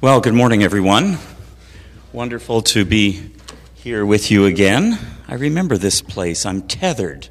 Well, good morning, everyone. Wonderful to be here with you again. I remember this place. I'm tethered.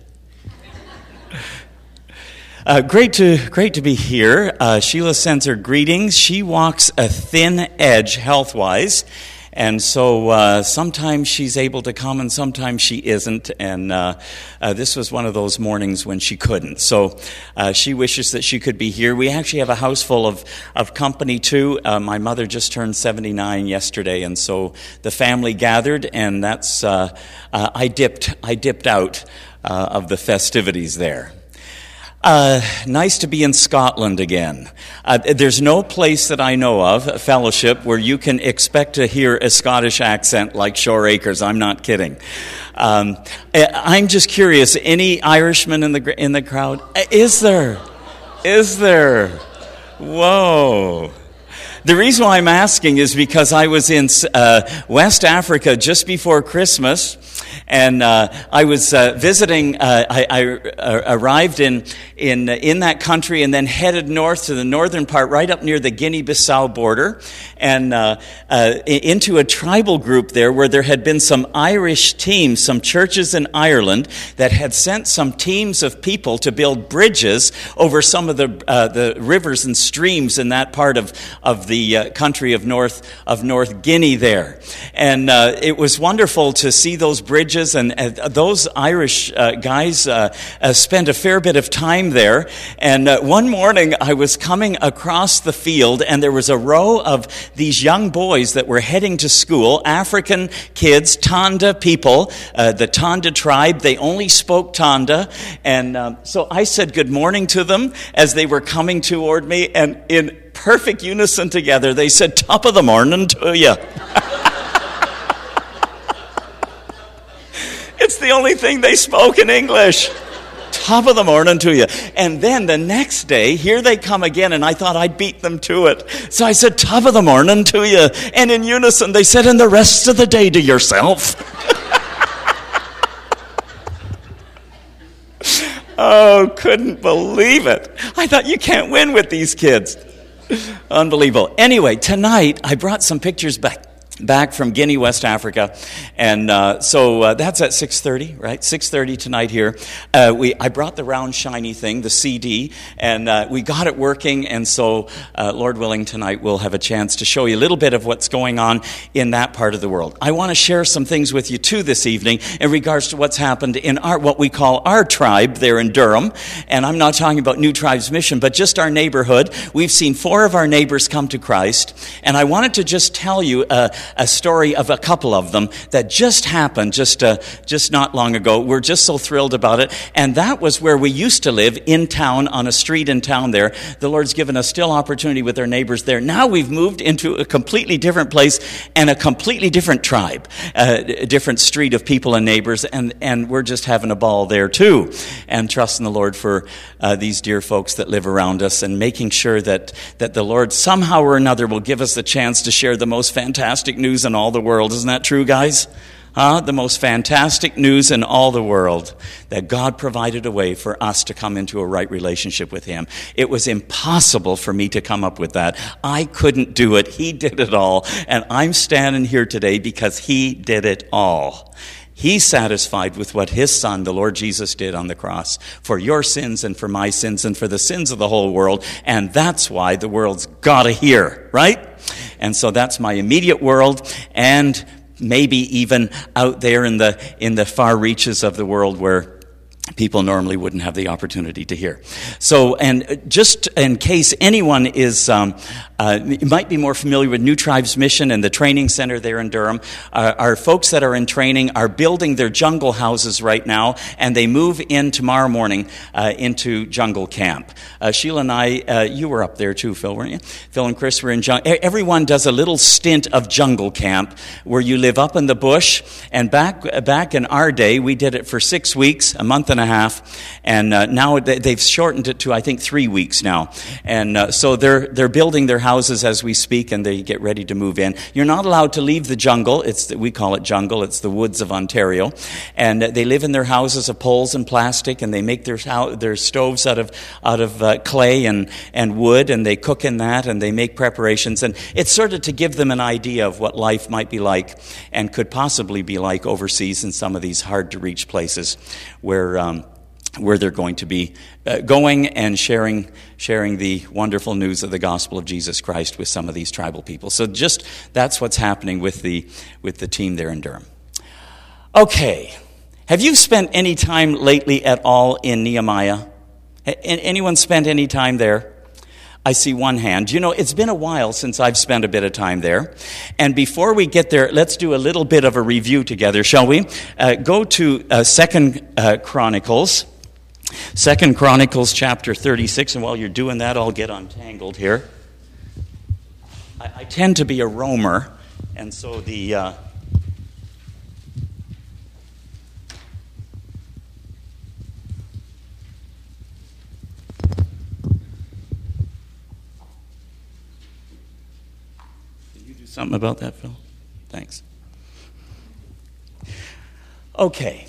Great to be here. Sheila sends her greetings. She walks a thin edge health-wise, and so sometimes she's able to come and sometimes she isn't, and this was one of those mornings when she couldn't. So she wishes that she could be here. We actually have a house full of company too. My mother just turned 79 yesterday, and so the family gathered, and that's I dipped out of the festivities there. Nice to be in Scotland again. There's no place that I know of, Fellowship, where you can expect to hear a Scottish accent like Shore Acres. I'm not kidding. I'm just curious, any Irishmen in the crowd? Is there? Whoa. The reason why I'm asking is because I was in West Africa just before Christmas, and I was visiting. I arrived in that country and then headed north to the northern part, right up near the Guinea-Bissau border, and into a tribal group there where there had been some Irish teams, some churches in Ireland that had sent some teams of people to build bridges over some of the rivers and streams in that part of the country of North Guinea there. And it was wonderful to see those bridges, and those Irish guys spent a fair bit of time there. And one morning I was coming across the field, and there was a row of these young boys that were heading to school, African kids, Tanda people, the Tanda tribe. They only spoke Tanda. And so I said good morning to them as they were coming toward me, and in perfect unison together, they said, "Top of the morning to you." It's the only thing they spoke in English. Top of the morning to you. And then the next day, here they come again, and I thought I'd beat them to it. So I said, "Top of the morning to you." And in unison, they said, "And the rest of the day to yourself." Oh, couldn't believe it. I thought, you can't win with these kids. Unbelievable. Anyway, tonight I brought some pictures back from Guinea, West Africa, and so that's at 6:30, right? 6:30 tonight here. I brought the round shiny thing, the CD, and we got it working, and so Lord willing, tonight we'll have a chance to show you a little bit of what's going on in that part of the world. I want to share some things with you too this evening in regards to what's happened in what we call our tribe there in Durham, and I'm not talking about New Tribes Mission, but just our neighborhood. We've seen 4 of our neighbors come to Christ, and I wanted to just tell you a story of a couple of them that just happened just not long ago. We're just so thrilled about it. And that was where we used to live, in town, on a street in town there. The Lord's given us still opportunity with our neighbors there. Now we've moved into a completely different place and a completely different tribe, a different street of people and neighbors, and we're just having a ball there too. And trusting the Lord for these dear folks that live around us, and making sure that the Lord somehow or another will give us the chance to share the most fantastic news in all the world. Isn't that true, guys? The most fantastic news in all the world, that God provided a way for us to come into a right relationship with Him. It was impossible for me to come up with that. I couldn't do it. He did it all. And I'm standing here today because He did it all. He's satisfied with what His Son, the Lord Jesus, did on the cross for your sins and for my sins and for the sins of the whole world. And that's why the world's got to hear, right? And so that's my immediate world, and maybe even out there in the far reaches of the world where people normally wouldn't have the opportunity to hear. So, and just in case anyone is, might be more familiar with New Tribes Mission and the training center there in Durham, our folks that are in training are building their jungle houses right now, and they move in tomorrow morning into jungle camp. Sheila and I, you were up there too, Phil, weren't you? Phil and Chris were in jungle. Everyone does a little stint of jungle camp where you live up in the bush, and back in our day, we did it for 6 weeks, a month and a half, and now they've shortened it to, I think, 3 weeks now. And so they're building their houses as we speak, and they get ready to move in. You're not allowed to leave the jungle. We call it jungle. It's the woods of Ontario. And they live in their houses of poles and plastic, and they make their stoves out of clay and wood, and they cook in that, and they make preparations. And it's sort of to give them an idea of what life might be like and could possibly be like overseas in some of these hard-to-reach places where they're going to be going and sharing the wonderful news of the gospel of Jesus Christ with some of these tribal people. So just that's what's happening with the team there in Durham. Okay. Have you spent any time lately at all in Nehemiah? Anyone spent any time there? I see one hand. You know, it's been a while since I've spent a bit of time there. And before we get there, let's do a little bit of a review together, shall we? Go to 2 Chronicles. 2 Chronicles chapter 36. And while you're doing that, I'll get untangled here. I tend to be a roamer, and so the... Something about that, Phil? Thanks. Okay.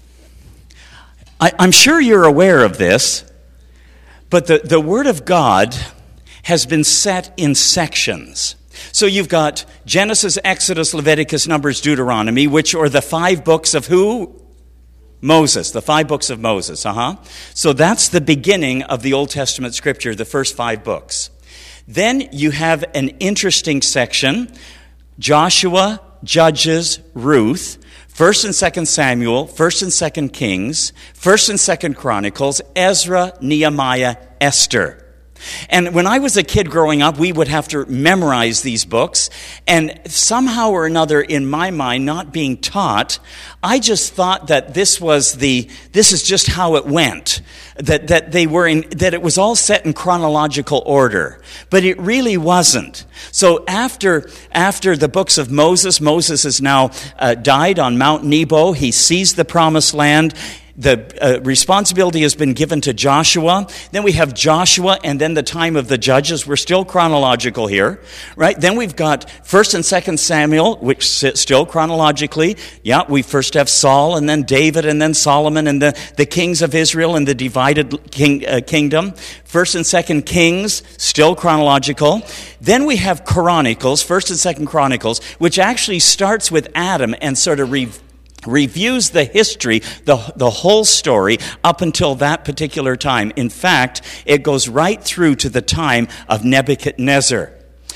I'm sure you're aware of this, but the Word of God has been set in sections. So you've got Genesis, Exodus, Leviticus, Numbers, Deuteronomy, which are the 5 books of who? Moses, the 5 books of Moses. So that's the beginning of the Old Testament Scripture, the first 5 books. Then you have an interesting section, Joshua, Judges, Ruth, 1st and 2nd Samuel, 1st and 2nd Kings, 1st and 2nd Chronicles, Ezra, Nehemiah, Esther. And when I was a kid growing up, we would have to memorize these books. And somehow or another, in my mind, not being taught, I just thought that this is just how it went. That it was all set in chronological order. But it really wasn't. So after the books of Moses has now died on Mount Nebo. He sees the promised land. The responsibility has been given to Joshua. Then we have Joshua and then the time of the judges. We're still chronological here, right? Then we've got 1st and 2nd Samuel, which still chronologically. Yeah, we first have Saul and then David and then Solomon and the kings of Israel and the divided kingdom. 1st and 2nd Kings, still chronological. Then we have Chronicles, 1st and 2nd Chronicles, which actually starts with Adam and sort of reviews the history, the whole story up until that particular time. In fact, it goes right through to the time of Nebuchadnezzar.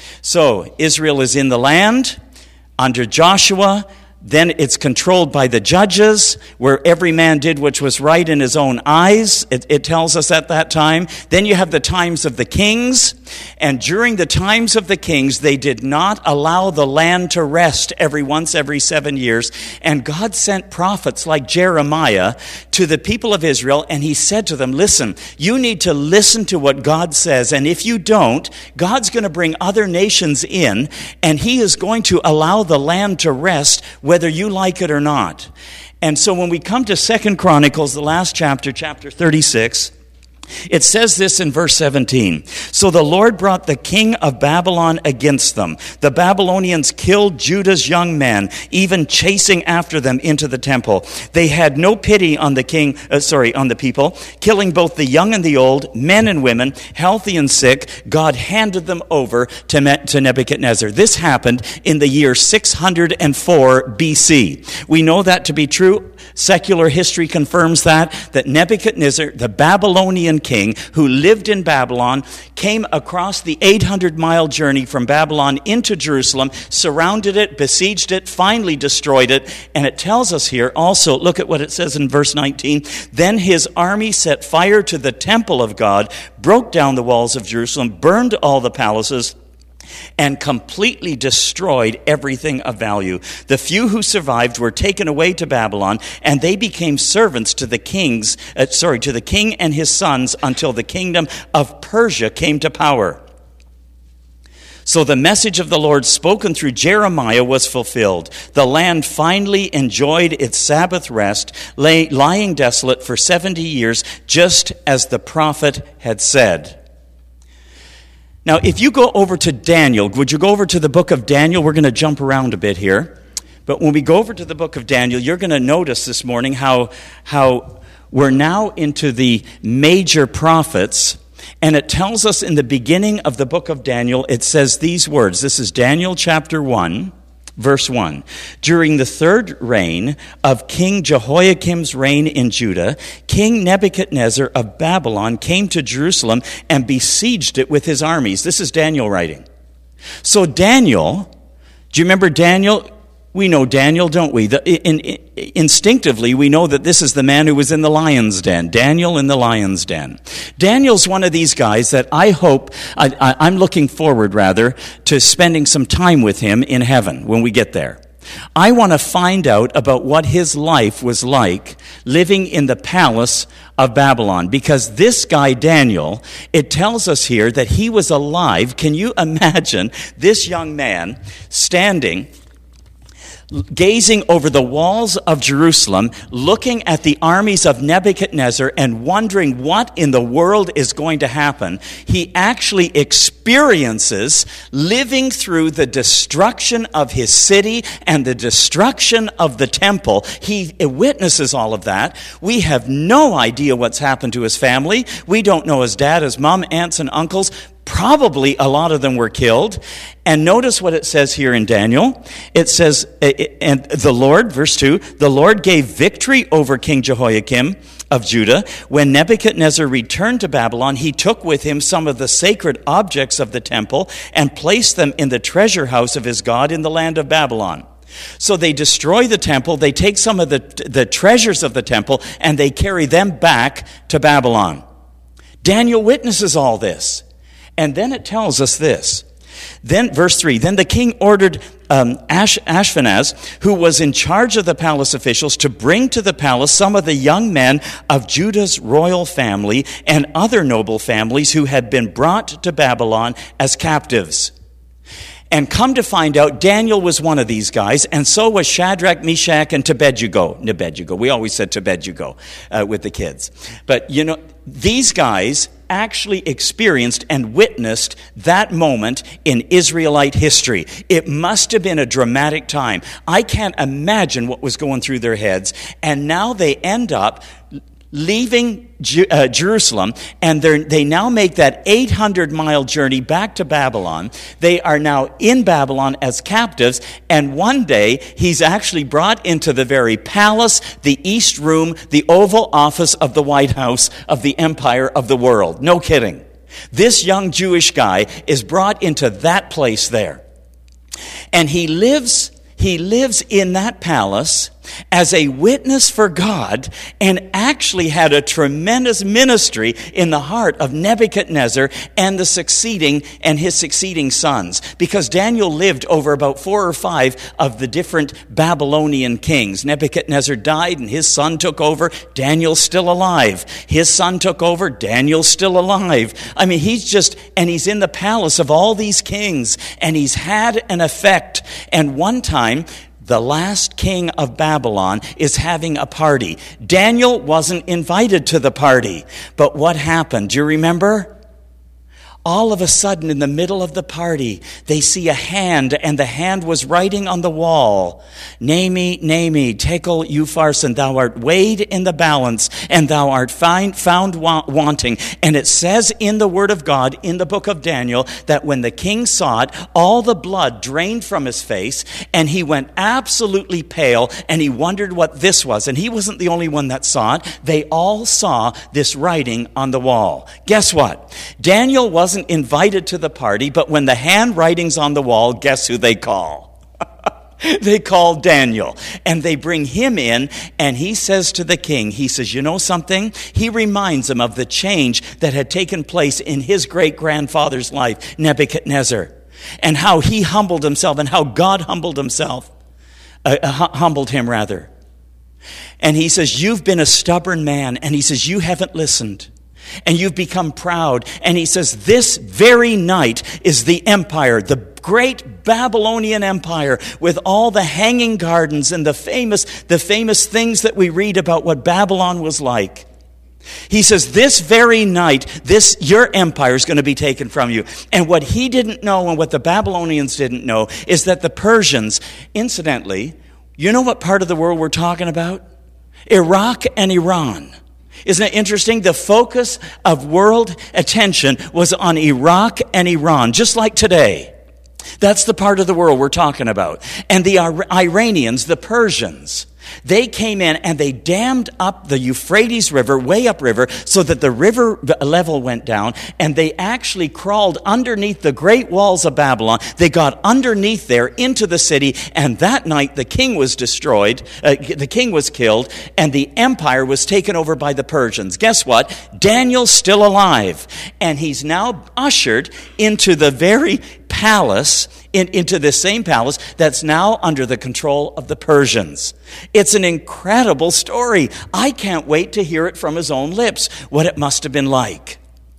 So Israel is in the land under Joshua. Then it's controlled by the judges, where every man did which was right in his own eyes, it tells us at that time. Then you have the times of the kings, and during the times of the kings, they did not allow the land to rest every 7 years, and God sent prophets like Jeremiah to the people of Israel, and he said to them, listen, you need to listen to what God says, and if you don't, God's going to bring other nations in, and he is going to allow the land to rest whether you like it or not. And so when we come to 2 Chronicles, the last chapter 36, it says this in verse 17. So the Lord brought the king of Babylon against them. The Babylonians killed Judah's young men, even chasing after them into the temple. They had no pity on the people, killing both the young and the old, men and women, healthy and sick. God handed them over to Nebuchadnezzar. This happened in the year 604 BC. We know that to be true. Secular history confirms that Nebuchadnezzar, the Babylonian king who lived in Babylon, came across the 800-mile journey from Babylon into Jerusalem, surrounded it, besieged it, finally destroyed it. And it tells us here also, look at what it says in verse 19, then his army set fire to the temple of God, broke down the walls of Jerusalem, burned all the palaces, and completely destroyed everything of value. The few who survived were taken away to Babylon, and they became servants to the king and his sons until the kingdom of Persia came to power. So the message of the Lord spoken through Jeremiah was fulfilled. The land finally enjoyed its Sabbath rest, lying desolate for 70 years, just as the prophet had said. Now, if you go over to Daniel, would you go over to the book of Daniel? We're going to jump around a bit here. But when we go over to the book of Daniel, you're going to notice this morning how we're now into the major prophets. And it tells us in the beginning of the book of Daniel, it says these words. This is Daniel chapter 1, verse 1. During the third reign of King Jehoiakim's reign in Judah, King Nebuchadnezzar of Babylon came to Jerusalem and besieged it with his armies. This is Daniel writing. So Daniel, do you remember Daniel? We know Daniel, don't we? Instinctively, we know that this is the man who was in the lion's den. Daniel in the lion's den. Daniel's one of these guys that I'm looking forward, rather, to spending some time with him in heaven when we get there. I want to find out about what his life was like living in the palace of Babylon. Because this guy, Daniel, it tells us here that he was alive. Can you imagine this young man standing, gazing over the walls of Jerusalem, looking at the armies of Nebuchadnezzar and wondering what in the world is going to happen? He actually experiences living through the destruction of his city and the destruction of the temple. He witnesses all of that. We have no idea what's happened to his family. We don't know his dad, his mom, aunts, and uncles. Probably a lot of them were killed. And notice what it says here in Daniel. It says, and the Lord, verse 2, the Lord gave victory over King Jehoiakim of Judah. When Nebuchadnezzar returned to Babylon, he took with him some of the sacred objects of the temple and placed them in the treasure house of his God in the land of Babylon. So they destroy the temple, they take some of the treasures of the temple, and they carry them back to Babylon. Daniel witnesses all this. And then it tells us this. Then, verse 3, then the king ordered Ashpenaz, who was in charge of the palace officials, to bring to the palace some of the young men of Judah's royal family and other noble families who had been brought to Babylon as captives. And come to find out, Daniel was one of these guys, and so was Shadrach, Meshach, and Abednego. We always said Abednego with the kids. But, you know, these guys actually experienced and witnessed that moment in Israelite history. It must have been a dramatic time. I can't imagine what was going through their heads. And now they end up leaving Jerusalem, and they now make that 800-mile journey back to Babylon. They are now in Babylon as captives, and one day he's actually brought into the very palace, the East Room, the Oval Office of the White House of the Empire of the World. No kidding. This young Jewish guy is brought into that place there. And he lives in that palace as a witness for God, and actually had a tremendous ministry in the heart of Nebuchadnezzar and his succeeding sons. Because Daniel lived over about 4 or 5 of the different Babylonian kings. Nebuchadnezzar died and his son took over. Daniel's still alive. His son took over. Daniel's still alive. I mean, he's in the palace of all these kings, and he's had an effect. And one time, the last king of Babylon is having a party. Daniel wasn't invited to the party. But what happened? Do you remember? All of a sudden, in the middle of the party, they see a hand, and the hand was writing on the wall, Name, Tekel Upharsin, thou art weighed in the balance, and thou art found wanting. And it says in the Word of God, in the book of Daniel, that when the king saw it, all the blood drained from his face, and he went absolutely pale, and he wondered what this was. And he wasn't the only one that saw it. They all saw this writing on the wall. Guess what? Daniel wasn't invited to the party, but when the handwriting's on the wall, guess who they call? They call Daniel, and they bring him in, and he says to the king, he says, you know something? He reminds him of the change that had taken place in his great-grandfather's life, Nebuchadnezzar, and how he humbled himself, and how God humbled him. And he says, you've been a stubborn man, and he says, you haven't listened. and you've become proud. And he says, this very night is the empire, the great Babylonian empire, with all the hanging gardens and the famous things that we read about what Babylon was like. He says, this very night, your empire is going to be taken from you. And what he didn't know and what the Babylonians didn't know is that the Persians, incidentally, you know what part of the world we're talking about? Iraq and Iran. Isn't it interesting? The focus of world attention was on Iraq and Iran, just like today. That's the part of the world we're talking about. And the Iranians, the Persians, they came in and they dammed up the Euphrates River, way upriver, so that the river level went down, and they actually crawled underneath the great walls of Babylon. They got underneath there into the city, and that night the king was destroyed, the king was killed, and the empire was taken over by the Persians. Guess what? Daniel's still alive, and he's now ushered into the very palace, into this same palace that's now under the control of the Persians. It's an incredible story. I can't wait to hear it from his own lips, what it must have been like.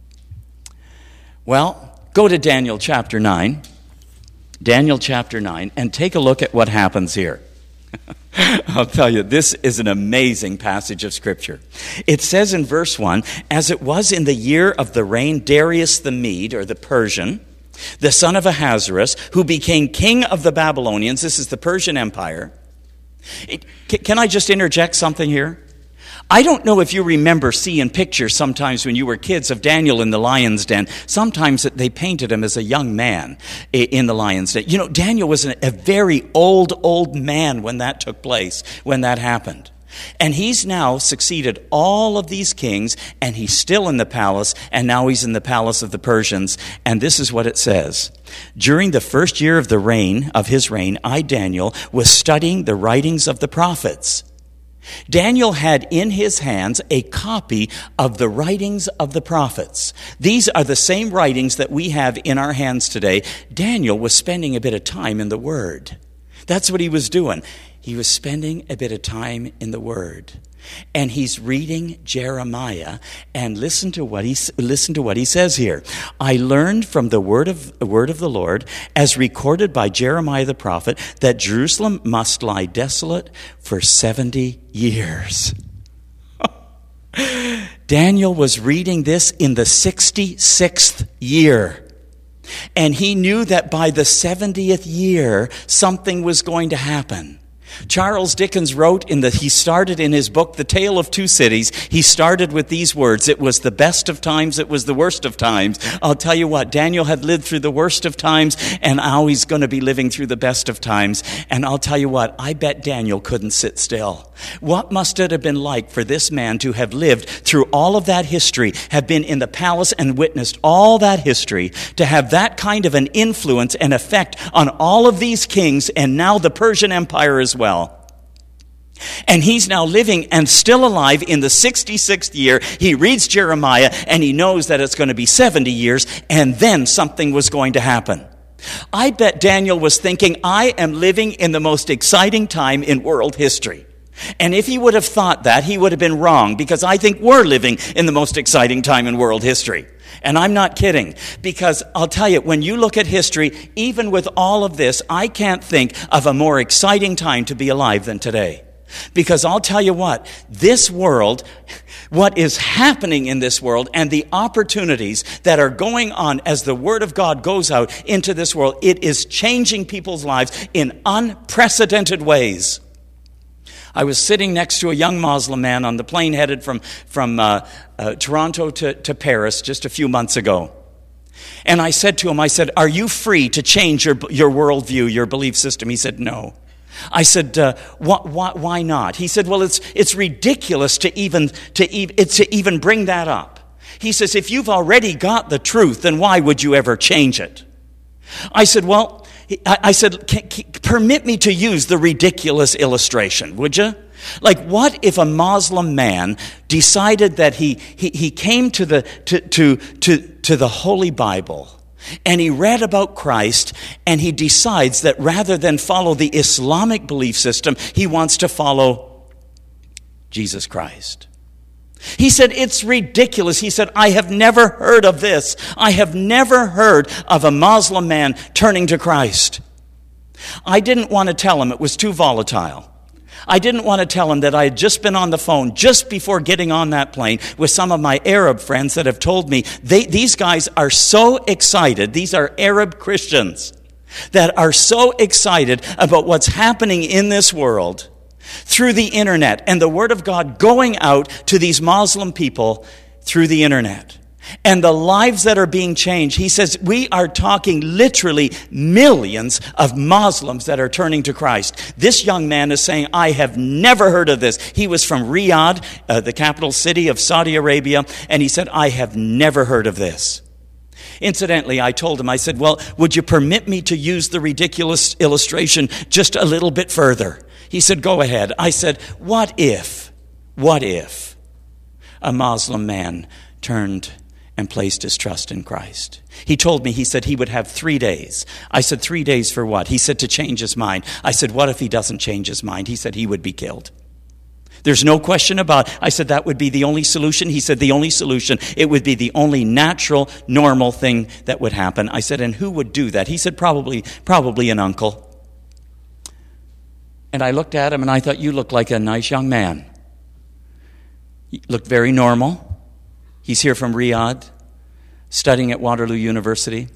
Well, go to Daniel chapter 9. Daniel chapter 9, and take a look at what happens here. I'll tell you, this is an amazing passage of Scripture. It says in verse 1, as it was in the year of the reign Darius the Mede, or the Persian, the son of Ahasuerus, who became king of the Babylonians. This is the Persian Empire. Can I just interject something here? I don't know if you remember seeing pictures sometimes when you were kids of Daniel in the lion's den. Sometimes they painted him as a young man in the lion's den. You know, Daniel was a very old man when that took place, when that happened. And he's now succeeded all of these kings, and he's still in the palace, and now he's in the palace of the Persians. And this is what it says. During the first year of his reign, I, Daniel, was studying the writings of the prophets. Daniel had in his hands a copy of the writings of the prophets. These are the same writings that we have in our hands today. Daniel was spending a bit of time in the Word. That's what he was doing. He was spending a bit of time in the Word. And he's reading Jeremiah, and listen to what he says here. I learned from the word of the Lord, as recorded by Jeremiah the prophet, that Jerusalem must lie desolate for 70 years. Daniel was reading this in the 66th year. And he knew that by the 70th year, something was going to happen. Charles Dickens wrote he started in his book, The Tale of Two Cities, he started with these words, it was the best of times, it was the worst of times. I'll tell you what, Daniel had lived through the worst of times, and now he's going to be living through the best of times. And I'll tell you what, I bet Daniel couldn't sit still. What must it have been like for this man to have lived through all of that history, have been in the palace and witnessed all that history, to have that kind of an influence and effect on all of these kings, and now the Persian Empire as well. And he's now living and still alive in the 66th year. He reads Jeremiah, and he knows that it's going to be 70 years, and then something was going to happen. I bet Daniel was thinking, I am living in the most exciting time in world history. And if he would have thought that, he would have been wrong, because I think we're living in the most exciting time in world history. And I'm not kidding, because I'll tell you, when you look at history, even with all of this, I can't think of a more exciting time to be alive than today. Because I'll tell you what, this world, what is happening in this world, and the opportunities that are going on as the Word of God goes out into this world, it is changing people's lives in unprecedented ways. I was sitting next to a young Muslim man on the plane headed from Toronto to Paris just a few months ago. And I said to him, are you free to change your worldview, your belief system? He said, no. I said, why not? He said, well, it's ridiculous to even bring that up. He says, if you've already got the truth, then why would you ever change it? I said, permit me to use the ridiculous illustration, would you? Like, what if a Muslim man decided that he came to the Holy Bible, and he read about Christ, and he decides that rather than follow the Islamic belief system, he wants to follow Jesus Christ? He said, it's ridiculous. He said, I have never heard of this. I have never heard of a Muslim man turning to Christ. I didn't want to tell him it was too volatile. I didn't want to tell him that I had just been on the phone just before getting on that plane with some of my Arab friends that have told me these guys are so excited. These are Arab Christians that are so excited about what's happening in this world through the internet and the Word of God going out to these Muslim people through the internet. And the lives that are being changed. He says we are talking literally millions of Muslims that are turning to Christ. This young man is saying, I have never heard of this. He was from Riyadh, the capital city of Saudi Arabia, and he said, I have never heard of this. Incidentally, I told him, I said, well, would you permit me to use the ridiculous illustration just a little bit further? He said, go ahead. I said, what if a Muslim man turned and placed his trust in Christ? He told me, he said he would have 3 days. I said, 3 days for what? He said to change his mind. I said, what if he doesn't change his mind? He said he would be killed. There's no question about it. I said that would be the only solution. He said the only solution, it would be the only natural, normal thing that would happen. I said, and who would do that? He said probably an uncle. And I looked at him and I thought, you look like a nice young man. He looked very normal. He's here from Riyadh, studying at Waterloo University.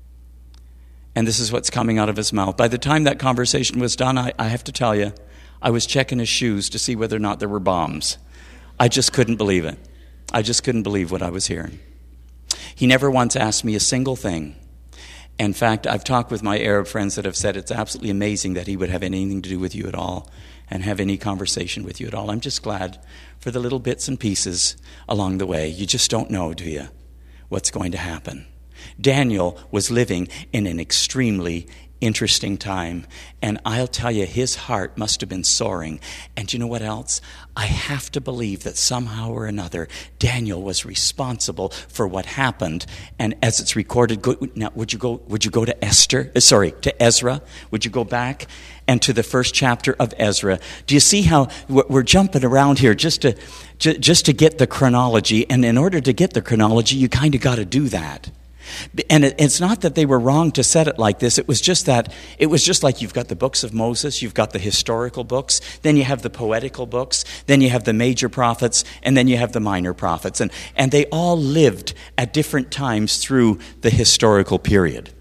And this is what's coming out of his mouth. By the time that conversation was done, I have to tell you, I was checking his shoes to see whether or not there were bombs. I just couldn't believe it. I just couldn't believe what I was hearing. He never once asked me a single thing. In fact, I've talked with my Arab friends that have said it's absolutely amazing that he would have anything to do with you at all and have any conversation with you at all. I'm just glad for the little bits and pieces along the way. You just don't know, do you, what's going to happen. Daniel was living in an extremely interesting time, and I'll tell you, his heart must have been soaring. And you know what else? I have to believe that somehow or another, Daniel was responsible for what happened. And as it's recorded, now would you go to Ezra? Would you go back and to the first chapter of Ezra? Do you see how we're jumping around here just to get the chronology? And in order to get the chronology, you kind of got to do that. And it's not that they were wrong to set it like this. It was just like you've got the books of Moses, you've got the historical books, then you have the poetical books, then you have the major prophets, and then you have the minor prophets. And they all lived at different times through the historical period.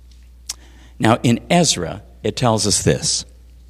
Now, in Ezra, it tells us this.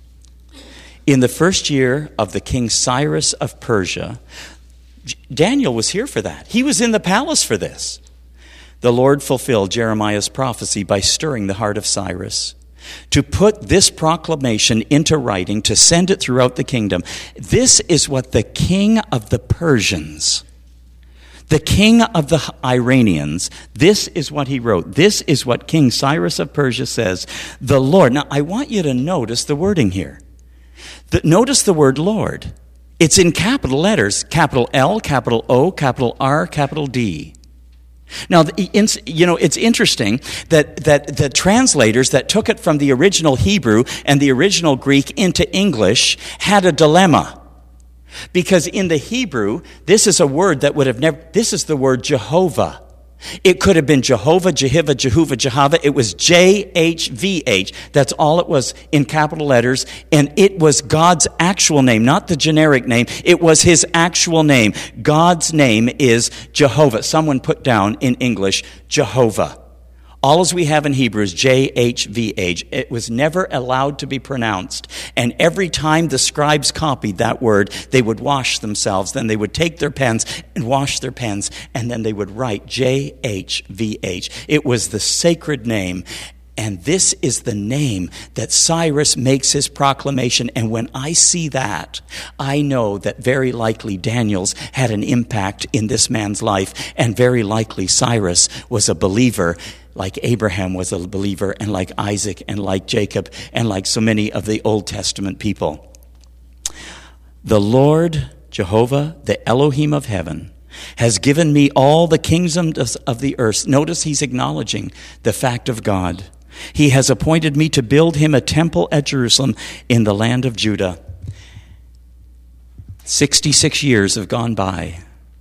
In the first year of the king Cyrus of Persia, Daniel was here for that. He was in the palace for this. The Lord fulfilled Jeremiah's prophecy by stirring the heart of Cyrus to put this proclamation into writing, to send it throughout the kingdom. This is what the king of the Persians, the king of the Iranians, this is what he wrote. This is what King Cyrus of Persia says. The Lord. Now, I want you to notice the wording here. Notice the word Lord. It's in capital letters, capital L, capital O, capital R, capital D. Now, it's interesting that the translators that took it from the original Hebrew and the original Greek into English had a dilemma. Because in the Hebrew, this is a word that would have never, this is the word Jehovah. It could have been Jehovah, Jehovah, Jehovah, Jehovah. It was J-H-V-H. That's all it was in capital letters. And it was God's actual name, not the generic name. It was his actual name. God's name is Jehovah. Someone put down in English, Jehovah. All as we have in Hebrew is J-H-V-H. It was never allowed to be pronounced. And every time the scribes copied that word, they would wash themselves. Then they would take their pens and wash their pens. And then they would write J-H-V-H. It was the sacred name. And this is the name that Cyrus makes his proclamation. And when I see that, I know that very likely Daniel's had an impact in this man's life. And very likely Cyrus was a believer, like Abraham was a believer, and like Isaac, and like Jacob, and like so many of the Old Testament people. The Lord, Jehovah, the Elohim of heaven, has given me all the kingdoms of the earth. Notice he's acknowledging the fact of God. He has appointed me to build him a temple at Jerusalem in the land of Judah. 66 years have gone by.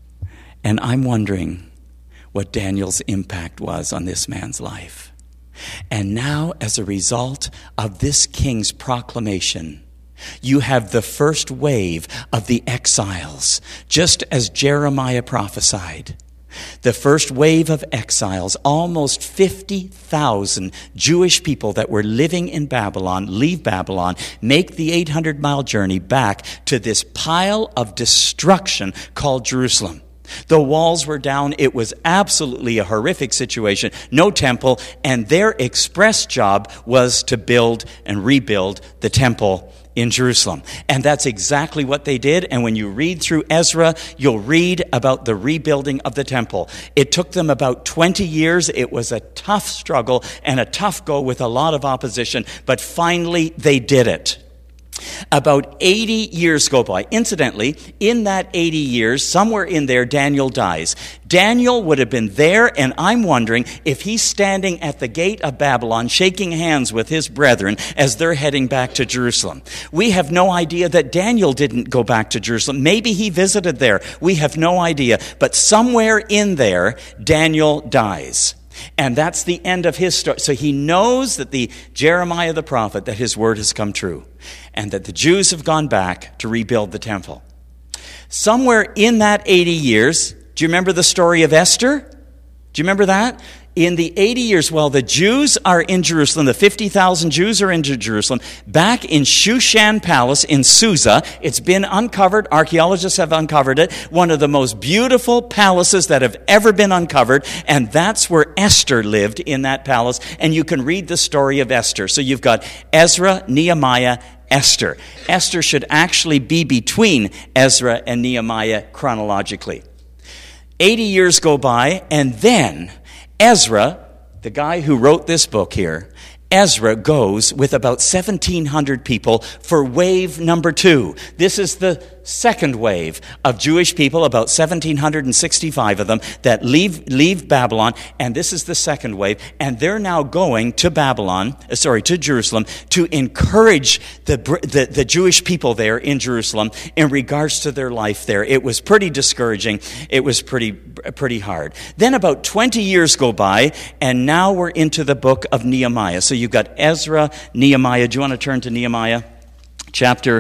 And I'm wondering what Daniel's impact was on this man's life. And now, as a result of this king's proclamation, you have the first wave of the exiles, just as Jeremiah prophesied. The first wave of exiles, almost 50,000 Jewish people that were living in Babylon, leave Babylon, make the 800-mile journey back to this pile of destruction called Jerusalem. The walls were down. It was absolutely a horrific situation. No temple. And their express job was to build and rebuild the temple in Jerusalem. And that's exactly what they did. And when you read through Ezra, you'll read about the rebuilding of the temple. It took them about 20 years. It was a tough struggle and a tough go with a lot of opposition. But finally, they did it. About 80 years go by. Incidentally, in that 80 years, somewhere in there, Daniel dies. Daniel would have been there, and I'm wondering if he's standing at the gate of Babylon, shaking hands with his brethren as they're heading back to Jerusalem. We have no idea that Daniel didn't go back to Jerusalem. Maybe he visited there. We have no idea. But somewhere in there, Daniel dies. And that's the end of his story. So he knows that the Jeremiah the prophet, that his word has come true, and that the Jews have gone back to rebuild the temple. Somewhere in that 80 years, do you remember the story of Esther? Do you remember that? In the 80 years, while the Jews are in Jerusalem, the 50,000 Jews are in Jerusalem, back in Shushan Palace in Susa, it's been uncovered, archaeologists have uncovered it, one of the most beautiful palaces that have ever been uncovered, and that's where Esther lived, in that palace, and you can read the story of Esther. So you've got Ezra, Nehemiah, Esther. Esther should actually be between Ezra and Nehemiah chronologically. 80 years go by, and then Ezra, the guy who wrote this book here, Ezra goes with about 1,700 people for wave number 2. This is the second wave of Jewish people, about 1,765 of them, that leave Babylon, and this is the second wave, and they're now going to to Jerusalem, to encourage the Jewish people there in Jerusalem in regards to their life there. It was pretty discouraging. It was pretty hard. Then about 20 years go by, and now we're into the book of Nehemiah. So you've got Ezra, Nehemiah. Do you want to turn to Nehemiah? Chapter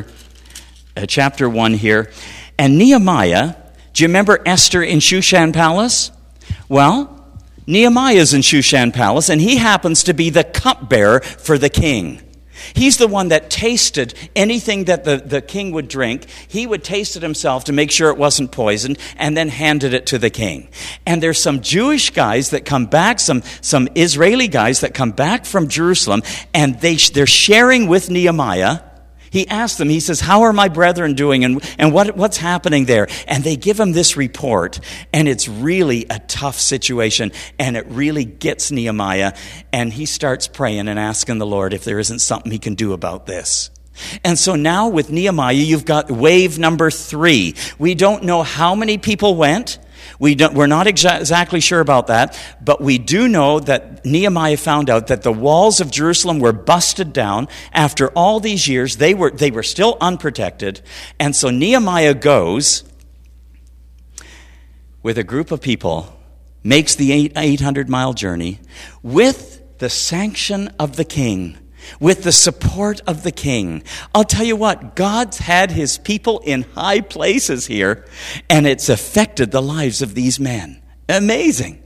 1 here. And Nehemiah, do you remember Esther in Shushan Palace? Well, Nehemiah is in Shushan Palace, and he happens to be the cupbearer for the king. He's the one that tasted anything that the king would drink. He would taste it himself to make sure it wasn't poisoned, and then handed it to the king. And there's some Jewish guys that come back, some Israeli guys that come back from Jerusalem, and they're sharing with Nehemiah. He asks them, he says, how are my brethren doing, and what's happening there? And they give him this report, and it's really a tough situation, and it really gets Nehemiah, and he starts praying and asking the Lord if there isn't something he can do about this. And so now with Nehemiah, you've got wave number 3. We don't know how many people went. We're not exactly sure about that, but we do know that Nehemiah found out that the walls of Jerusalem were busted down. After all these years, they were still unprotected. And so Nehemiah goes with a group of people, makes the 800-mile journey with the sanction of the king, with the support of the king. I'll tell you what, God's had his people in high places here, and it's affected the lives of these men. Amazing.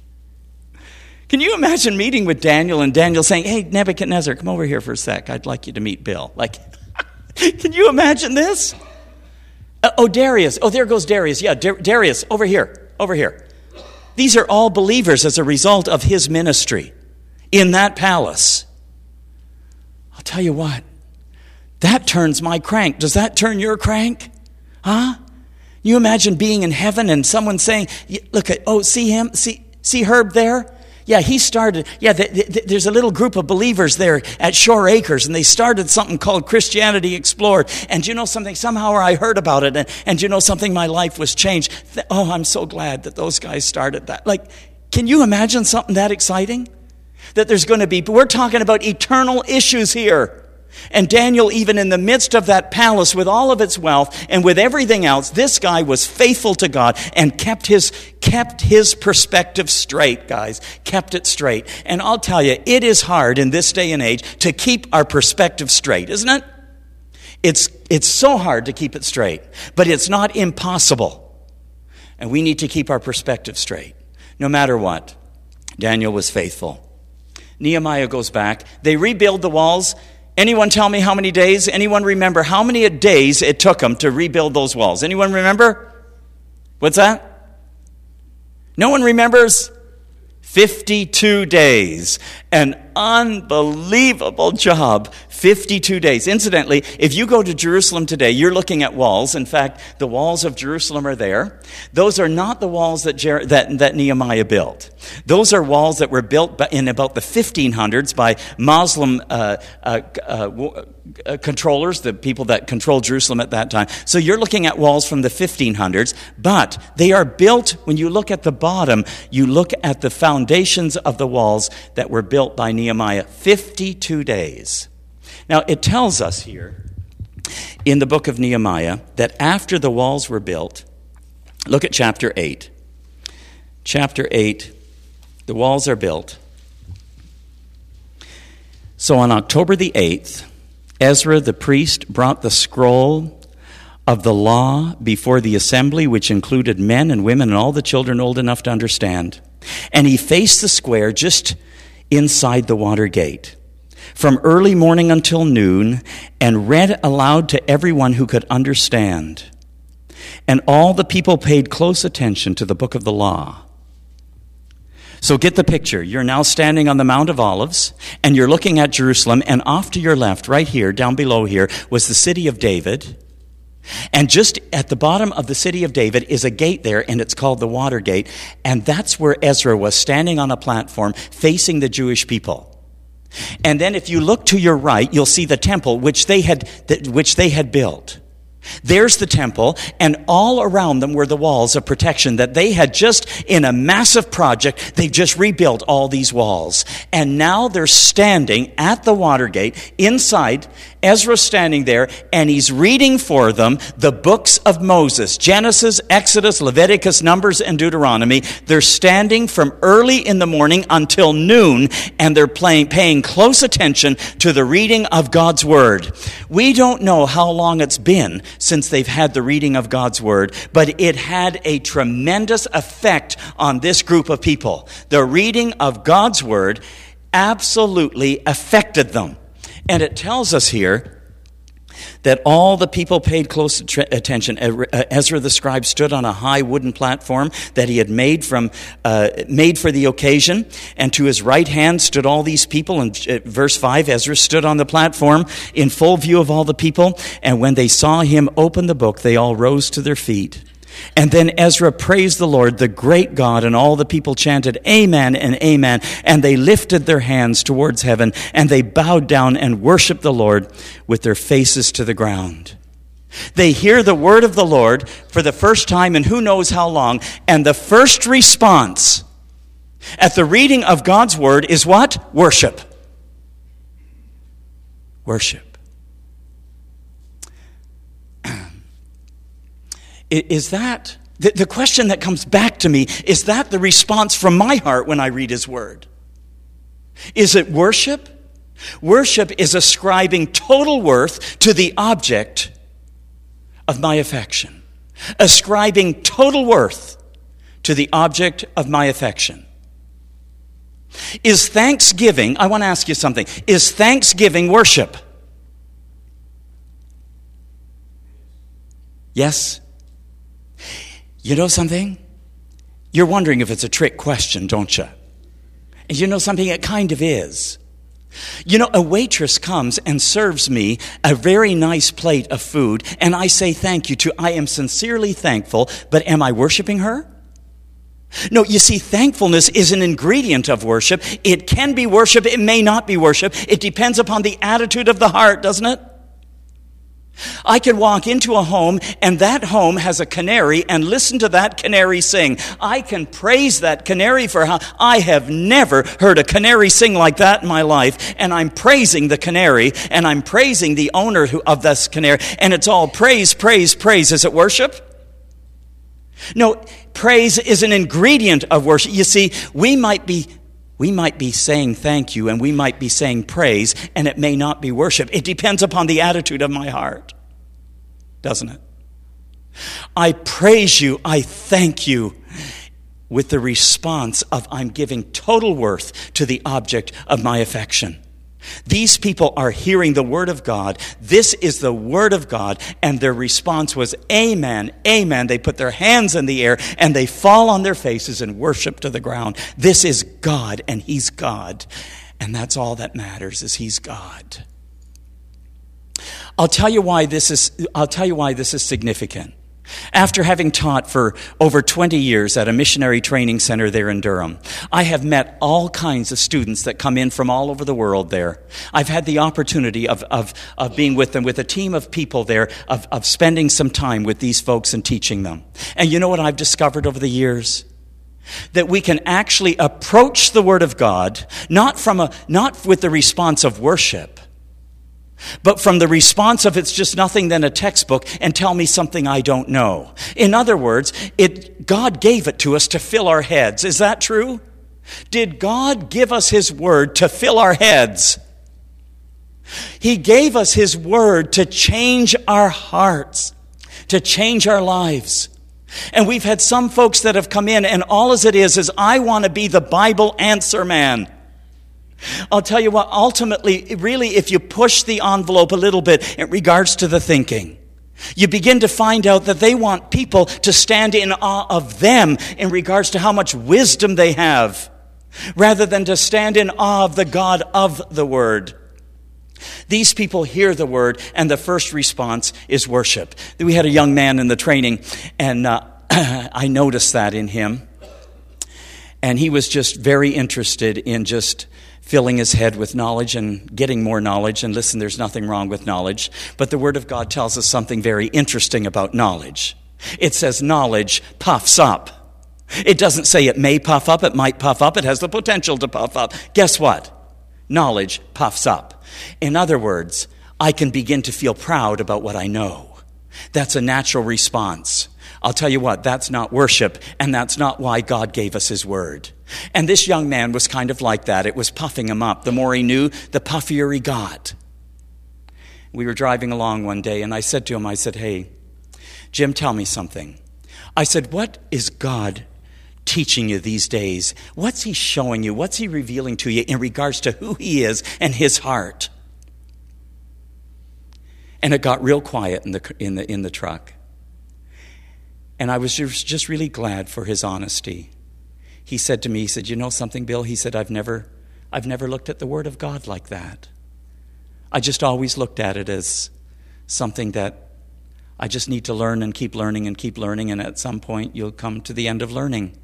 Can you imagine meeting with Daniel and Daniel saying, hey, Nebuchadnezzar, come over here for a sec. I'd like you to meet Bill. Like, can you imagine this? Darius. Oh, there goes Darius. Yeah, Darius, over here. These are all believers as a result of his ministry in that palace. I'll tell you what, that turns my crank. Does that turn your crank? Huh? You imagine being in heaven and someone saying, look at, see him? See Herb there? Yeah, he started, there's a little group of believers there at Shore Acres, and they started something called Christianity Explored. And you know something? Somehow I heard about it, and you know something? My life was changed. I'm so glad that those guys started that. Like, can you imagine something that exciting? That there's going to be, we're talking about eternal issues here. And Daniel, even in the midst of that palace with all of its wealth and with everything else, this guy was faithful to God and kept his perspective straight, guys. Kept it straight. And I'll tell you, it is hard in this day and age to keep our perspective straight, isn't it? It's so hard to keep it straight, but it's not impossible. And we need to keep our perspective straight, no matter what. Daniel was faithful. Nehemiah goes back. They rebuild the walls. Anyone tell me how many days? Anyone remember how many days it took them to rebuild those walls? Anyone remember? What's that? No one remembers? 52 days. An unbelievable job. 52 days. Incidentally, if you go to Jerusalem today, you're looking at walls. In fact, the walls of Jerusalem are there. Those are not the walls that Nehemiah built. Those are walls that were built in about the 1500s by Muslim controllers, the people that controlled Jerusalem at that time. So you're looking at walls from the 1500s, but they are built, when you look at the bottom, you look at the foundations of the walls that were built by Nehemiah. 52 days. Now, it tells us here in the book of Nehemiah that after the walls were built, look at chapter 8. Chapter 8, the walls are built. So on October the 8th, Ezra the priest brought the scroll of the law before the assembly, which included men and women and all the children old enough to understand. And he faced the square just inside the water gate from early morning until noon, and read aloud to everyone who could understand. And all the people paid close attention to the book of the law. So get the picture. You're now standing on the Mount of Olives, and you're looking at Jerusalem, and off to your left, right here, down below here, was the city of David. And just at the bottom of the city of David is a gate there, and it's called the Water Gate, and that's where Ezra was standing on a platform facing the Jewish people. And then if you look to your right, you'll see the temple which they had built. There's the temple, and all around them were the walls of protection that they had just, in a massive project, they've just rebuilt all these walls. And now they're standing at the water gate, inside. Ezra's standing there, and he's reading for them the books of Moses, Genesis, Exodus, Leviticus, Numbers, and Deuteronomy. They're standing from early in the morning until noon, and they're paying close attention to the reading of God's Word. We don't know how long it's been since they've had the reading of God's Word, but it had a tremendous effect on this group of people. The reading of God's Word absolutely affected them. And it tells us here that all the people paid close attention. Ezra the scribe stood on a high wooden platform that he had made for the occasion, and to his right hand stood all these people. In verse 5, Ezra stood on the platform in full view of all the people, and when they saw him open the book, they all rose to their feet. And then Ezra praised the Lord, the great God, and all the people chanted, Amen and Amen. And they lifted their hands towards heaven, and they bowed down and worshiped the Lord with their faces to the ground. They hear the word of the Lord for the first time in who knows how long, and the first response at the reading of God's word is what? Worship. Worship. Is that, the question that comes back to me, is that the response from my heart when I read his word? Is it worship? Worship is ascribing total worth to the object of my affection. Ascribing total worth to the object of my affection. Is thanksgiving, I want to ask you something, is thanksgiving worship? Yes? You know something? You're wondering if it's a trick question, don't you? And you know something? It kind of is. You know, a waitress comes and serves me a very nice plate of food, and I say thank you to. I am sincerely thankful, but am I worshiping her? No, you see, thankfulness is an ingredient of worship. It can be worship, it may not be worship. It depends upon the attitude of the heart, doesn't it? I can walk into a home and that home has a canary and listen to that canary sing. I can praise that canary for how I have never heard a canary sing like that in my life. And I'm praising the canary and I'm praising the owner of this canary. And it's all praise, praise, praise. Is it worship? No, praise is an ingredient of worship. You see, we might be saying thank you and we might be saying praise, and it may not be worship. It depends upon the attitude of my heart, doesn't it? I praise you, I thank you, with the response of I'm giving total worth to the object of my affection. These people are hearing the word of God. This is the word of God, and their response was, amen, amen. They put their hands in the air, and they fall on their faces and worship to the ground. This is God, and he's God. And that's all that matters, is he's God. I'll tell you why this is significant. After having taught for over 20 years at a missionary training center there in Durham, I have met all kinds of students that come in from all over the world there. I've had the opportunity of being with them, with a team of people there, of spending some time with these folks and teaching them. And you know what I've discovered over the years? That we can actually approach the Word of God, not with the response of worship, but from the response of it's just nothing than a textbook and tell me something I don't know. In other words, God gave it to us to fill our heads. Is that true? Did God give us his word to fill our heads? He gave us his word to change our hearts, to change our lives. And we've had some folks that have come in and all as it is I want to be the Bible answer man. I'll tell you what, ultimately, really, if you push the envelope a little bit in regards to the thinking, you begin to find out that they want people to stand in awe of them in regards to how much wisdom they have, rather than to stand in awe of the God of the Word. These people hear the Word, and the first response is worship. We had a young man in the training, and I noticed that in him. And he was just very interested in just filling his head with knowledge and getting more knowledge. And listen, there's nothing wrong with knowledge. But the Word of God tells us something very interesting about knowledge. It says knowledge puffs up. It doesn't say it may puff up, it might puff up, it has the potential to puff up. Guess what? Knowledge puffs up. In other words, I can begin to feel proud about what I know. That's a natural response. I'll tell you what, that's not worship, and that's not why God gave us his word. And this young man was kind of like that. It was puffing him up. The more he knew, the puffier he got. We were driving along one day, and I said to him, hey, Jim, tell me something. I said, what is God teaching you these days? What's he showing you? What's he revealing to you in regards to who he is and his heart? And it got real quiet in the truck. And I was just really glad for his honesty. He said to me, you know something, Bill? He said, I've never looked at the Word of God like that. I just always looked at it as something that I just need to learn and keep learning, and at some point you'll come to the end of learning.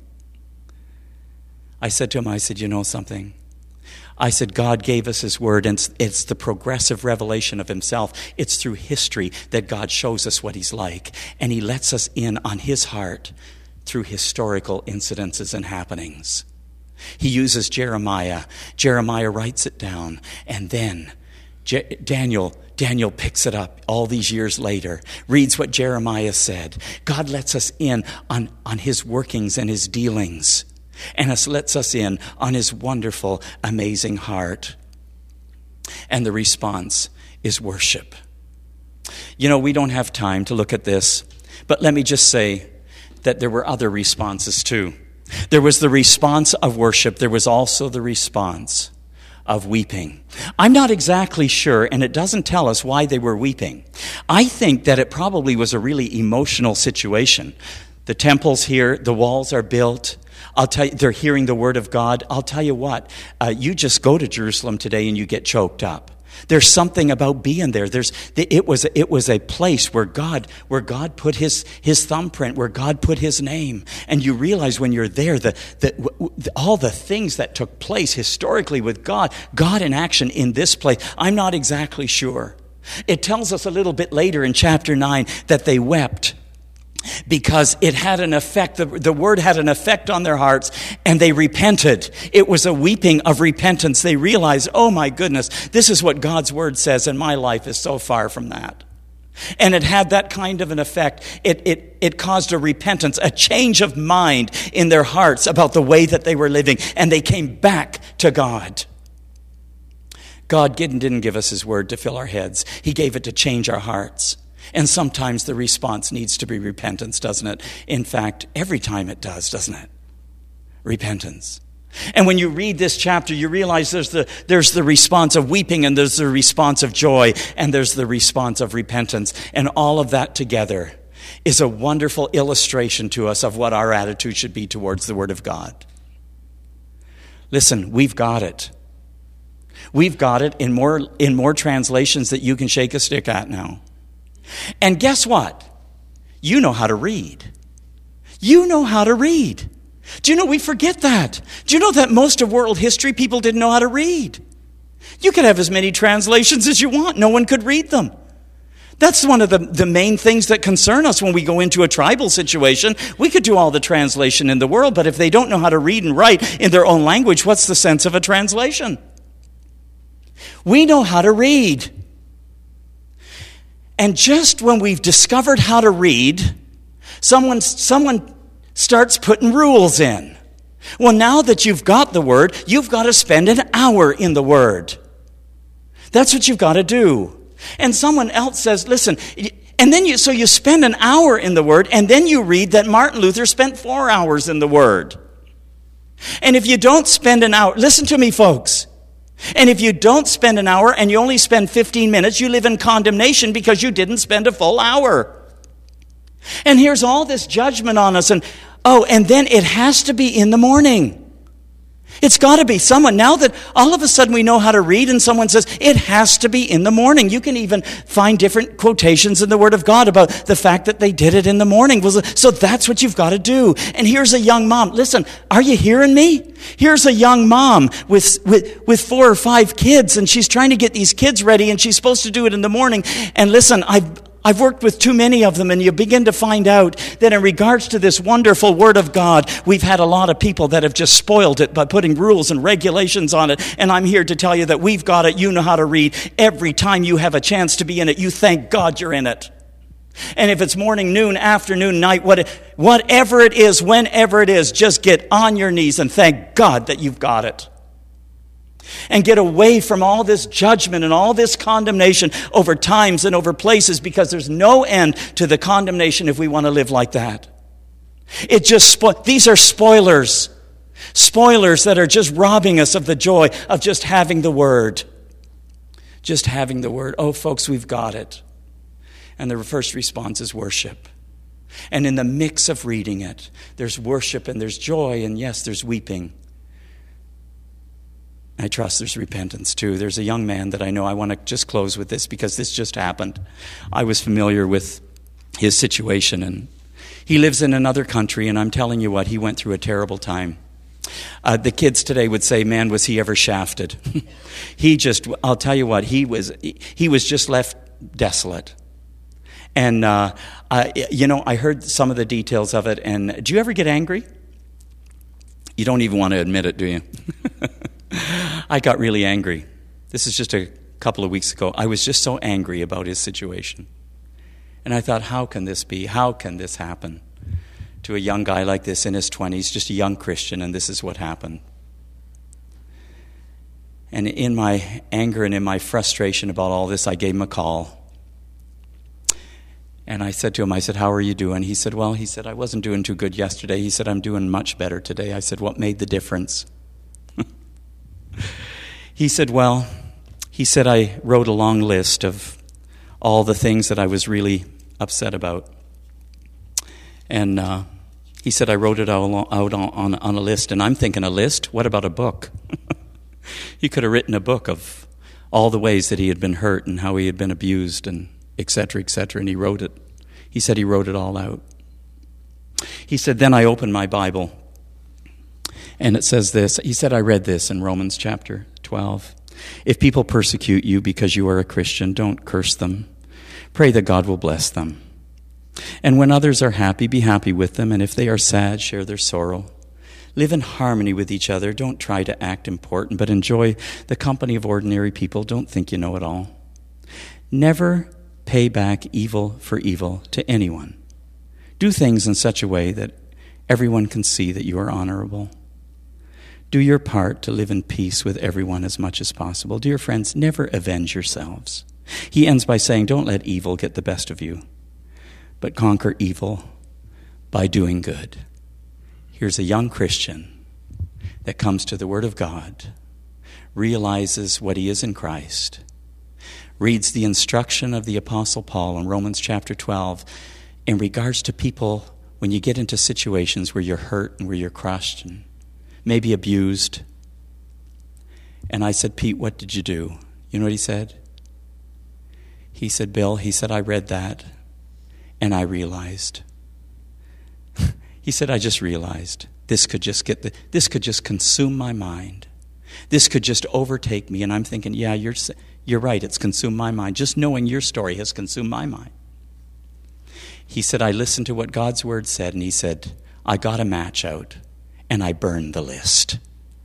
I said to him, you know something? I said, God gave us his word, and it's the progressive revelation of himself. It's through history that God shows us what he's like, and he lets us in on his heart through historical incidences and happenings. He uses Jeremiah. Jeremiah writes it down, and then Daniel picks it up all these years later, reads what Jeremiah said. God lets us in on his workings and his dealings, and lets us in on his wonderful, amazing heart. And the response is worship. You know, we don't have time to look at this, but let me just say that there were other responses too. There was the response of worship. There was also the response of weeping. I'm not exactly sure, and it doesn't tell us why they were weeping. I think that it probably was a really emotional situation. The temple's here, the walls are built. I'll tell you, they're hearing the word of God. I'll tell you what, you just go to Jerusalem today and you get choked up. There's something about being there. It was a place where God put his thumbprint, where God put his name. And you realize when you're there all the things that took place historically with God in action in this place. I'm not exactly sure. It tells us a little bit later in chapter 9 that they wept because it had an effect, the word had an effect on their hearts, and they repented. It was a weeping of repentance. They realized, oh my goodness, this is what God's word says, and my life is so far from that. And it had that kind of an effect. It caused a repentance, a change of mind in their hearts about the way that they were living, and they came back to God. God didn't give us his word to fill our heads. He gave it to change our hearts. And sometimes the response needs to be repentance, doesn't it? In fact, every time it does, doesn't it? Repentance. And when you read this chapter, you realize there's the response of weeping, and there's the response of joy, and there's the response of repentance. And all of that together is a wonderful illustration to us of what our attitude should be towards the Word of God. Listen, we've got it. We've got it in more translations that you can shake a stick at now. And guess what? You know how to read. You know how to read. Do you know we forget that? Do you know that most of world history people didn't know how to read? You could have as many translations as you want. No one could read them. That's one of the main things that concern us when we go into a tribal situation. We could do all the translation in the world, but if they don't know how to read and write in their own language, what's the sense of a translation? We know how to read. And just when we've discovered how to read, someone starts putting rules in. Well, now that you've got the Word, you've got to spend an hour in the Word. That's what you've got to do. And someone else says, listen, and then you spend an hour in the Word, and then you read that Martin Luther spent 4 hours in the Word. And if you don't spend an hour, listen to me, folks. And if you don't spend an hour and you only spend 15 minutes, you live in condemnation because you didn't spend a full hour. And here's all this judgment on us. And then it has to be in the morning. It's got to be someone. Now that all of a sudden we know how to read and someone says it has to be in the morning. You can even find different quotations in the Word of God about the fact that they did it in the morning. So that's what you've got to do. And here's a young mom. Listen, are you hearing me? Here's a young mom with 4 or 5 kids, and she's trying to get these kids ready, and she's supposed to do it in the morning. And listen, I've worked with too many of them, and you begin to find out that in regards to this wonderful Word of God, we've had a lot of people that have just spoiled it by putting rules and regulations on it. And I'm here to tell you that we've got it. You know how to read. Every time you have a chance to be in it, you thank God you're in it. And if it's morning, noon, afternoon, night, whatever it is, whenever it is, just get on your knees and thank God that you've got it. And get away from all this judgment and all this condemnation over times and over places, because there's no end to the condemnation if we want to live like that. These are spoilers. Spoilers that are just robbing us of the joy of just having the Word. Just having the Word. Oh, folks, we've got it. And the first response is worship. And in the mix of reading it, there's worship and there's joy, and yes, there's weeping. I trust there's repentance too. There's a young man that I know. I want to just close with this because this just happened. I was familiar with his situation, and he lives in another country, and I'm telling you what, he went through a terrible time. The kids today would say, man, was he ever shafted. I'll tell you what, he was just left desolate. And, I heard some of the details of it, and do you ever get angry? You don't even want to admit it, do you? I got really angry. This is just a couple of weeks ago. I was just so angry about his situation. And I thought, how can this be? How can this happen to a young guy like this in his 20s, just a young Christian, and this is what happened? And in my anger and in my frustration about all this, I gave him a call. And I said to him, how are you doing? He said, I wasn't doing too good yesterday. He said, I'm doing much better today. I said, what made the difference? He said, I wrote a long list of all the things that I was really upset about. And he said, I wrote it out on a list. And I'm thinking, a list? What about a book? He could have written a book of all the ways that he had been hurt and how he had been abused and et cetera, and he wrote it. He said he wrote it all out. He said, then I opened my Bible, and it says this. He said, I read this in Romans chapter 12. If people persecute you because you are a Christian, don't curse them. Pray that God will bless them. And when others are happy, be happy with them. And if they are sad, share their sorrow. Live in harmony with each other. Don't try to act important, but enjoy the company of ordinary people. Don't think you know it all. Never pay back evil for evil to anyone. Do things in such a way that everyone can see that you are honorable. Do your part to live in peace with everyone as much as possible. Dear friends, never avenge yourselves. He ends by saying, don't let evil get the best of you, but conquer evil by doing good. Here's a young Christian that comes to the Word of God, realizes what he is in Christ, reads the instruction of the Apostle Paul in Romans chapter 12 in regards to people when you get into situations where you're hurt and where you're crushed and maybe abused. And I said, Pete, what did you do? You know what he said? He said, Bill, he said, I read that and I realized. He said, I just realized this could just consume my mind. This could just overtake me. And I'm thinking, yeah, you're right. It's consumed my mind. Just knowing your story has consumed my mind. He said, I listened to what God's word said, and he said, I got a match out, and I burned the list.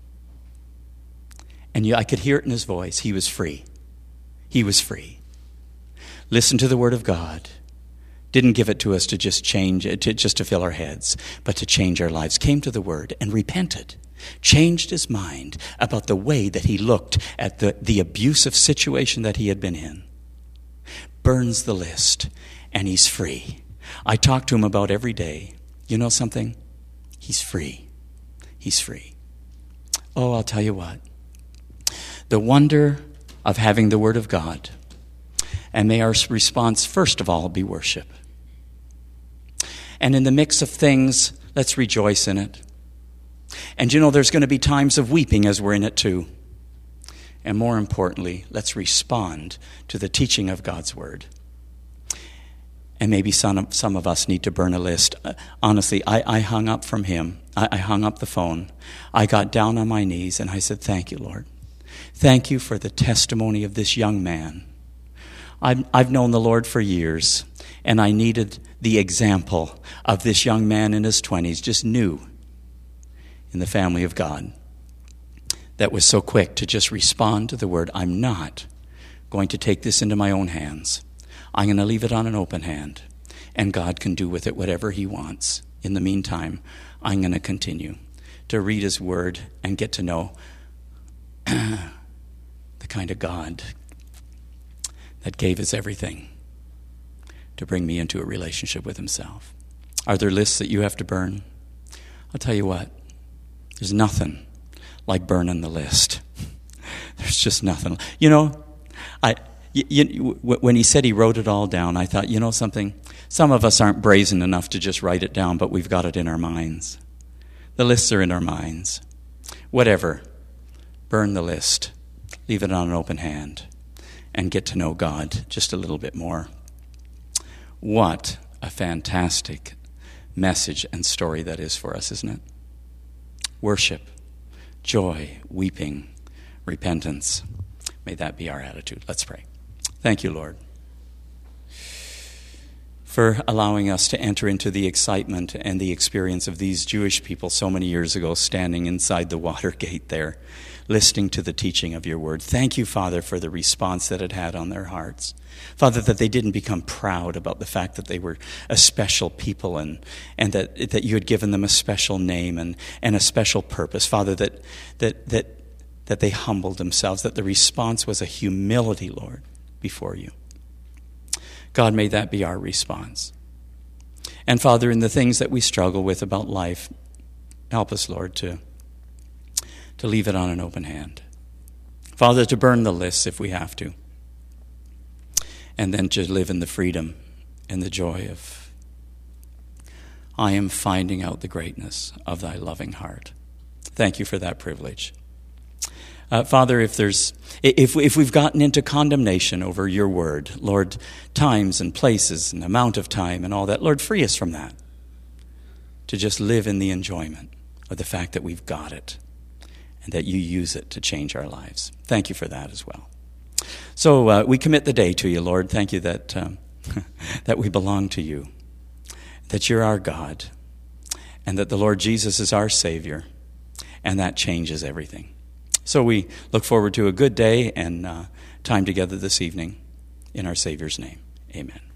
And I could hear it in his voice. He was free. He was free. Listen to the word of God. Didn't give it to us to just change it, just to fill our heads, but to change our lives. Came to the word and repented. Changed his mind about the way that he looked at the abusive situation that he had been in. Burns the list, and he's free. I talk to him about every day. You know something? He's free. He's free. Oh, I'll tell you what. The wonder of having the Word of God. And may our response, first of all, be worship. And in the mix of things, let's rejoice in it. And you know, there's going to be times of weeping as we're in it too. And more importantly, let's respond to the teaching of God's Word. And maybe some of us need to burn a list. Honestly, I hung up from him. I hung up the phone. I got down on my knees and I said, thank you, Lord. Thank you for the testimony of this young man. I've known the Lord for years, and I needed the example of this young man in his 20s, just new in the family of God, that was so quick to just respond to the word. I'm not going to take this into my own hands. I'm going to leave it on an open hand, and God can do with it whatever he wants. In the meantime, I'm going to continue to read his word and get to know the kind of God that gave his everything to bring me into a relationship with himself. Are there lists that you have to burn? I'll tell you what, there's nothing like burning the list. There's just nothing. You know, when he said he wrote it all down, I thought, you know something? Some of us aren't brazen enough to just write it down, but we've got it in our minds. The lists are in our minds. Whatever, burn the list. Leave it on an open hand and get to know God just a little bit more. What a fantastic message and story that is for us, isn't it? Worship, joy, weeping, repentance. May that be our attitude. Let's pray. Thank you, Lord, for allowing us to enter into the excitement and the experience of these Jewish people so many years ago standing inside the water gate there, listening to the teaching of your word. Thank you, Father, for the response that it had on their hearts. Father, that they didn't become proud about the fact that they were a special people and that you had given them a special name and a special purpose. Father, that they humbled themselves, that the response was a humility, Lord, before you. God, may that be our response. And Father, in the things that we struggle with about life, help us, Lord, to leave it on an open hand. Father, to burn the lists if we have to. And then to live in the freedom and the joy of, I am finding out the greatness of thy loving heart. Thank you for that privilege. Father, if we've gotten into condemnation over your word, Lord, times and places and amount of time and all that, Lord, free us from that. To just live in the enjoyment of the fact that we've got it and that you use it to change our lives. Thank you for that as well. So we commit the day to you, Lord. Thank you that that we belong to you, that you're our God, and that the Lord Jesus is our Savior, and that changes everything. So we look forward to a good day and time together this evening in our Savior's name. Amen.